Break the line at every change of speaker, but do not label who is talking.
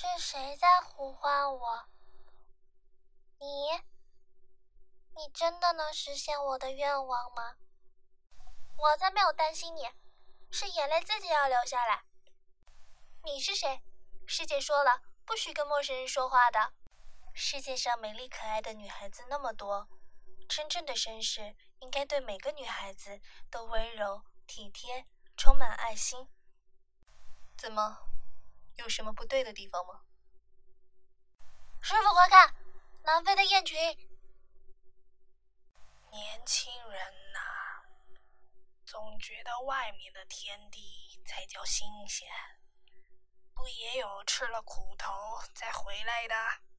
是谁在呼唤我？你真的能实现我的愿望吗？我才没有担心你，是眼泪自己要流下来。你是谁？师姐说了，不许跟陌生人说话的。世界上美丽可爱的女孩子那么多，真正的绅士应该对每个女孩子都温柔、体贴，充满爱心。怎么，有什么不对的地方吗？师傅快看，南飞的雁群。
年轻人呐，总觉得外面的天地才叫新鲜，不也有吃了苦头再回来的？